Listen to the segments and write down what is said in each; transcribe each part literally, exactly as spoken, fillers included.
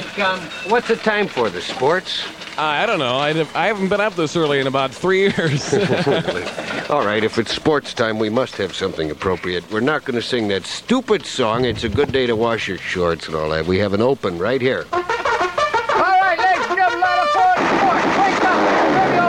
Mike, um, what's the time for the sports? Uh, I don't know. I, I haven't been up this early in about three years. All right, if it's sports time, we must have something appropriate. We're not going to sing that stupid song, It's a Good Day to Wash Your Shorts and all that. We have an open right here. All right, ladies and gentlemen, let us go to sports. Wake up. Radio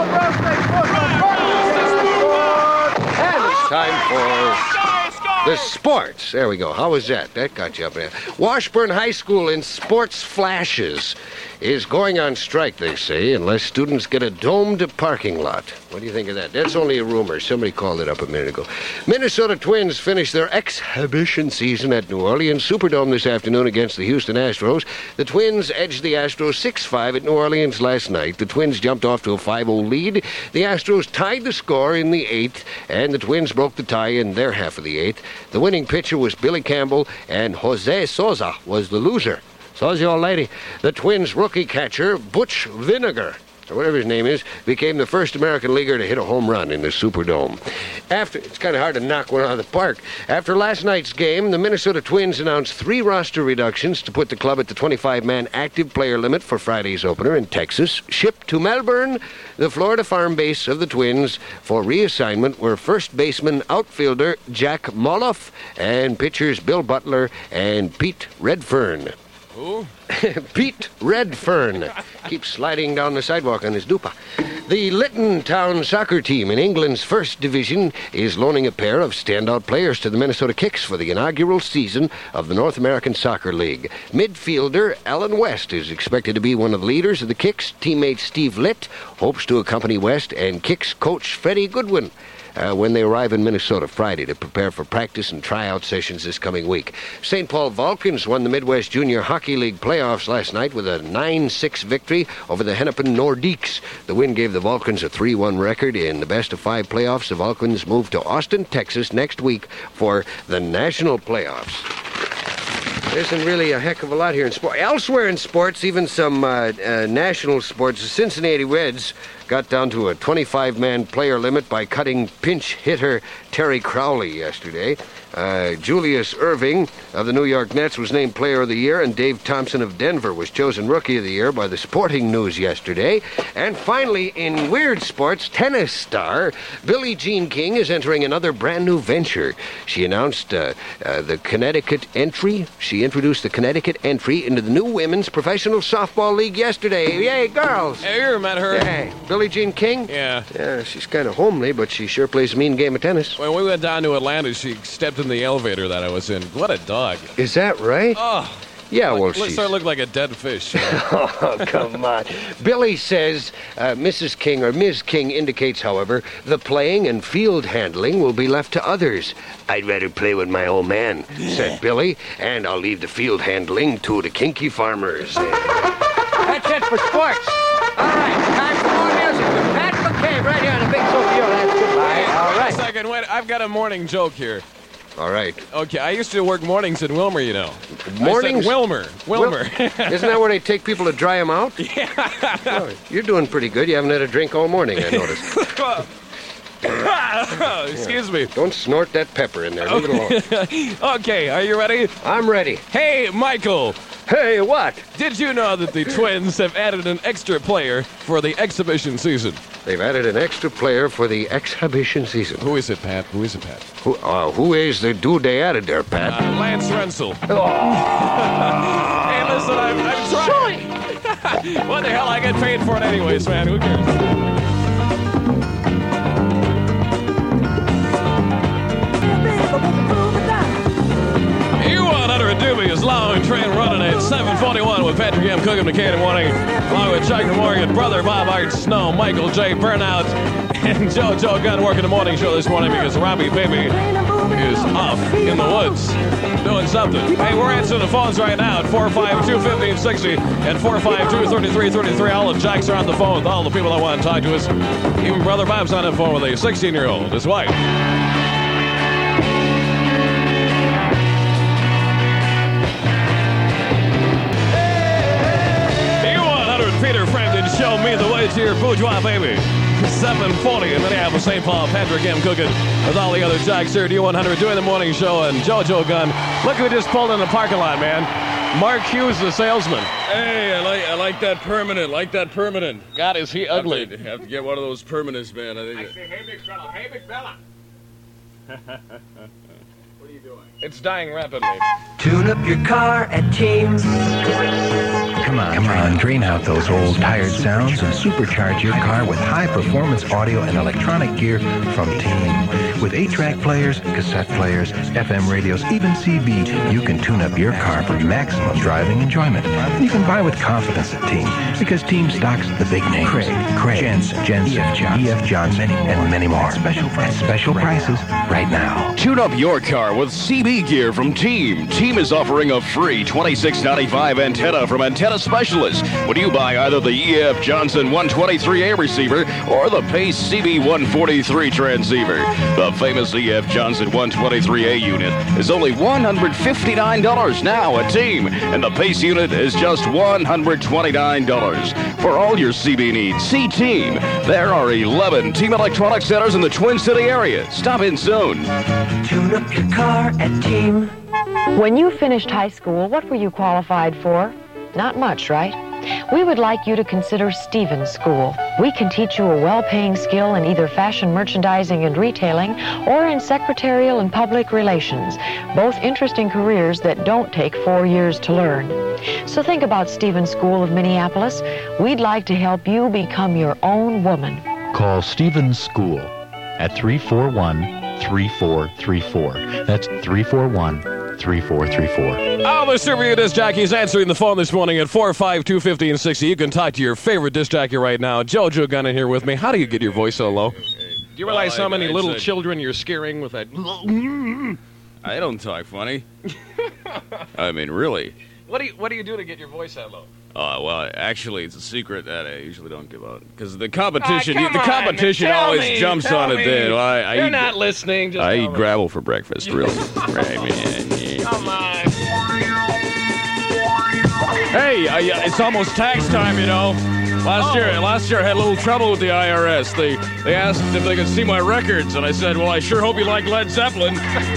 Broadway Sports. And it's time for the sports. There we go. How was that? That got you up there. Washburn High School in Sports Flashes is going on strike, they say, unless students get a domed parking lot. What do you think of that? That's only a rumor. Somebody called it up a minute ago. Minnesota Twins finished their exhibition season at New Orleans Superdome this afternoon against the Houston Astros. The Twins edged the Astros six five at New Orleans last night. The Twins jumped off to a five oh lead. The Astros tied the score in the eighth, and the Twins broke the tie in their half of the eighth. The winning pitcher was Billy Campbell, and Jose Sosa was the loser. So's your lady. The Twins' rookie catcher, Butch Vinegar, or whatever his name is, became the first American leaguer to hit a home run in the Superdome. After It's kind of hard to knock one out of the park. After last night's game, the Minnesota Twins announced three roster reductions to put the club at the twenty-five man active player limit for Friday's opener in Texas. Shipped to Melbourne, the Florida farm base of the Twins, for reassignment were first baseman outfielder Jack Moloff and pitchers Bill Butler and Pete Redfern. Who? Pete Redfern keeps sliding down the sidewalk on his dupa. The Lytton Town soccer team in England's first division is loaning a pair of standout players to the Minnesota Kicks for the inaugural season of the North American Soccer League. Midfielder Alan West is expected to be one of the leaders of the Kicks. Teammate Steve Litt hopes to accompany West and Kicks coach Freddie Goodwin Uh, when they arrive in Minnesota Friday to prepare for practice and tryout sessions this coming week. Saint Paul Vulcans won the Midwest Junior Hockey League playoffs last night with a nine six victory over the Hennepin Nordiques. The win gave the Vulcans a three one record in the best-of-five playoffs. The Vulcans move to Austin, Texas next week for the national playoffs. There isn't really a heck of a lot here in sport. Elsewhere in sports, even some uh, uh, national sports, the Cincinnati Reds got down to a twenty-five man player limit by cutting pinch hitter Terry Crowley yesterday. Uh, Julius Irving of the New York Nets was named Player of the Year, and Dave Thompson of Denver was chosen Rookie of the Year by the Sporting News yesterday. And finally, in weird sports, tennis star Billie Jean King is entering another brand new venture. She announced uh, uh, the Connecticut entry. She introduced the Connecticut entry into the new Women's Professional Softball League yesterday. Yay, girls! Have you ever met her? Hey, Billie Jean King? Yeah. Yeah, she's kind of homely, but she sure plays a mean game of tennis. When we went down to Atlanta, she stepped in the elevator that I was in. What a dog. Is that right? Oh. Yeah, like, well, let's she's... start looking like a dead fish. Oh, come on. Billy says uh, Missus King, or Miz King, indicates, however, the playing and field handling will be left to others. I'd rather play with my old man, said Billy, and I'll leave the field handling to the kinky farmers. That's it for sports. All right, time for more music with Pat McCabe right here on the Big Sophia. That's goodbye. All right. Wait a second. Wait, I've got a morning joke here. All right. Okay, I used to work mornings in Wilmer, you know. Mornings? I said Wilmer. Wilmer. Wil- Isn't that where they take people to dry them out? Yeah. Oh, you're doing pretty good. You haven't had a drink all morning, I noticed. Excuse me. Don't snort that pepper in there. Leave it alone. Okay, are you ready? I'm ready. Hey, Michael. Hey, what? Did you know that the Twins have added an extra player for the exhibition season? They've added an extra player for the exhibition season. Who is it, Pat? Who is it, Pat? Who, uh, who is the dude they added there, Pat? Uh, Lance Rensel. Oh. Hey, listen, I'm, I'm trying. What the hell? I get paid for it anyways, man. Who cares? Dubious long train running at seven forty-one with Patrick M. Cook and McKay in the morning, along with Chuck Morgan, Brother Bob Art Snow, Michael J. Burnout, and JoJo Gunn working the morning show this morning because Robbie Baby is off in the woods doing something. Hey, we're answering the phones right now at four five two, one five six zero and four five two, three three three three. All the jacks are on the phone with all the people that want to talk to us. Even Brother Bob's on the phone with a sixteen-year-old, his wife. Peter Frampton, show me the way to your bourgeois baby. seven forty in Minneapolis, Saint Paul. Patrick M. Cooking with all the other jacks here at D one hundred doing the morning show. And JoJo Gunn, look who just pulled in the parking lot, man. Mark Hughes, the salesman. Hey, I like I like that permanent. Like that permanent. God, is he ugly? Have to, have to get one of those permanents, man. I think. I say, hey, big fella. Hey, big fella. What are you doing? It's dying rapidly. Tune up your car at Team. Come on, come on, drain out those old tired sounds and supercharge your car with high-performance audio and electronic gear from Team. With eight-track players, cassette players, F M radios, even C B, you can tune up your car for maximum driving enjoyment. You can buy with confidence at Team, because Team stocks the big names. Craig, Craig, Jensen, Jensen, E F Johnson, E F Johnson, and many more. Special prices, special prices right now. Tune up your car with C B gear from Team. Team is offering a free twenty-six ninety-five antenna from Antenna Specialist when you buy either the E F Johnson one twenty-three A receiver or the Pace C B one forty-three transceiver. The famous E F Johnson one twenty-three A unit is only one hundred fifty-nine dollars now at Team, and the Pace unit is just one hundred twenty-nine dollars. For all your C B needs, see Team. There are eleven Team Electronics centers in the Twin City area. Stop in soon. Tune up your car at Team. When you finished high school, what were you qualified for? Not much, right? We would like you to consider Stevens School. We can teach you a well-paying skill in either fashion merchandising and retailing or in secretarial and public relations, both interesting careers that don't take four years to learn. So think about Stevens School of Minneapolis. We'd like to help you become your own woman. Call Stevens School at three four one, three four three four. That's three four one, three four three four. Oh, the Super Disc Jockey's answering the phone this morning at four five two, five oh and sixty. You can talk to your favorite disc jockey right now. JoJo Gunn here with me. How do you get your voice so low? Do you realize Well, how I- many I little said- children you're scaring with that? I don't talk funny. I mean, really. What do you What do you do to get your voice that low? Uh, well, actually, it's a secret that I usually don't give out because the competition, Ah, come the on, competition tell always me, jumps tell on it. me. Then well, I, I You're eat, not listening. Just I tell eat me. gravel for breakfast. Really, right, man. Come on. Hey, I, uh, it's almost tax time, you know. Last Oh. year, last year I had a little trouble with the I R S. They they asked if they could see my records, and I said, "Well, I sure hope you like Led Zeppelin."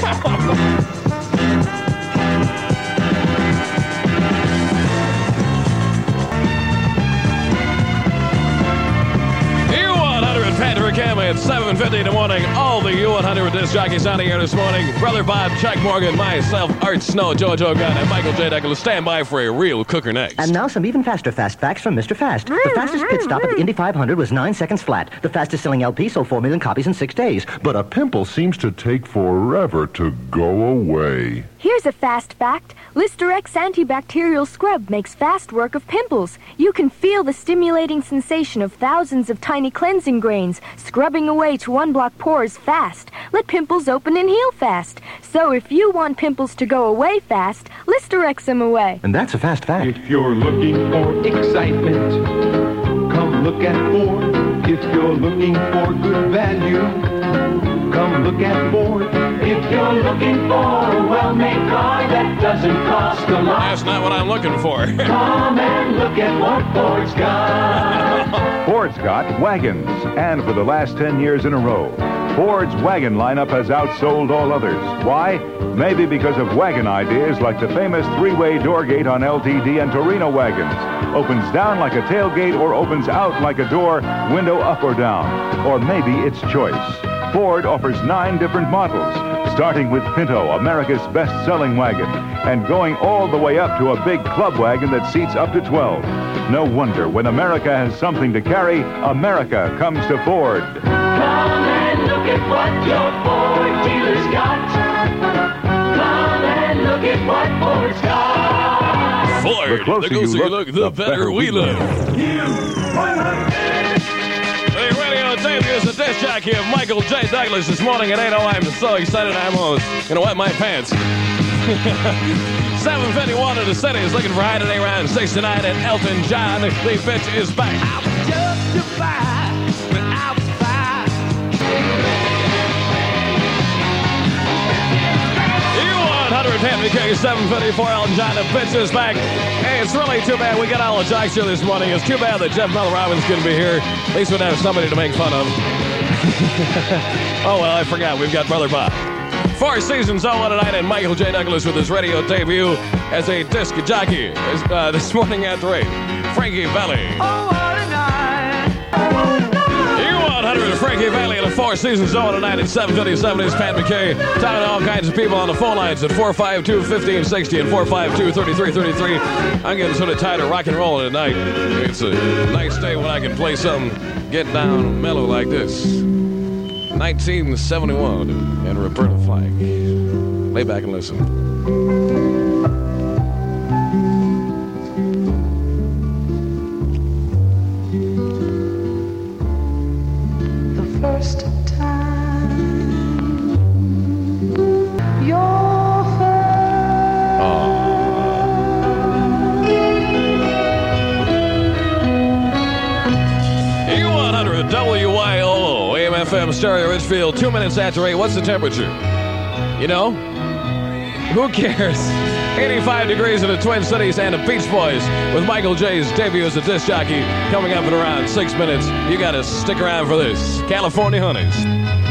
Patrick Cameron at seven fifty in the morning. All the U one hundred disc jockeys out here this morning. Brother Bob, Chuck Morgan, myself, Art Snow, JoJo Gunn, and Michael J. Deckle. Stand by for a real cooker next. And now some even faster fast facts from Mister Fast. The fastest pit stop at the Indy five hundred was nine seconds flat. The fastest selling L P sold four million copies in six days. But a pimple seems to take forever to go away. Here's a fast fact. Listerex antibacterial scrub makes fast work of pimples. You can feel the stimulating sensation of thousands of tiny cleansing grains scrubbing away to unblock pores fast. Let pimples open and heal fast. So if you want pimples to go away fast, Listerex them away. And that's a fast fact. If you're looking for excitement, come look at Ford. If you're looking for good value, come look at Ford. If you're looking for a well-made car that doesn't cost a lot, That's not what I'm looking for. come and look at what Ford's got. Ford's got wagons, and for the last ten years in a row, Ford's wagon lineup has outsold all others. Why? Maybe because of wagon ideas like the famous three-way door gate on L T D and Torino wagons. Opens down like a tailgate or opens out like a door, window up or down. Or maybe it's choice. Ford offers nine different models, starting with Pinto, America's best-selling wagon, and going all the way up to a big club wagon that seats up to twelve. No wonder when America has something to carry, America comes to Ford. Come and look at what your Ford dealer's got. Come and look at what Ford's got. Ford, The closer the you closer you look, look, the, better we look. Hey, radio champions, the disc jockey of Michael J. Douglas this morning at eight oh. I'm so excited I'm almost going to wet my pants. seven fifty-one of the city is looking for high today around six tonight, and Elton John, the bitch is back. I was justified when I was five. U one hundred Henry King, seven fifty-four, Elton John, the bitch is back. Hey, it's really too bad we got all the jocks here this morning. It's too bad that Jeff Mel Robbins couldn't be here. At least we'd have somebody to make fun of. Oh, well, I forgot. We've got Brother Bob. Four Seasons all tonight, and Michael J. Douglas with his radio debut as a disc jockey uh, this morning at three. Frankie Valli. Oh, what a night. You one hundred Frankie Valli and the Four Seasons all tonight at seven fifty-seven is Pat McKay. Talking to all kinds of people on the phone lines at four five two, one five six zero and four five two, three three three three. I'm getting sort of tired of rock and roll tonight. It's a nice day when I can play something, get down mellow like this. nineteen seventy-one and Roberta Flack. Lay back and listen. First time your face. E one hundred W Y O O, A M F M Stereo Richfield, two minutes after eight. What's the temperature? You know? Who cares? eighty-five degrees in the Twin Cities and the Beach Boys with Michael J's debut as a disc jockey coming up in around six minutes. You got to stick around for this. California Honeys.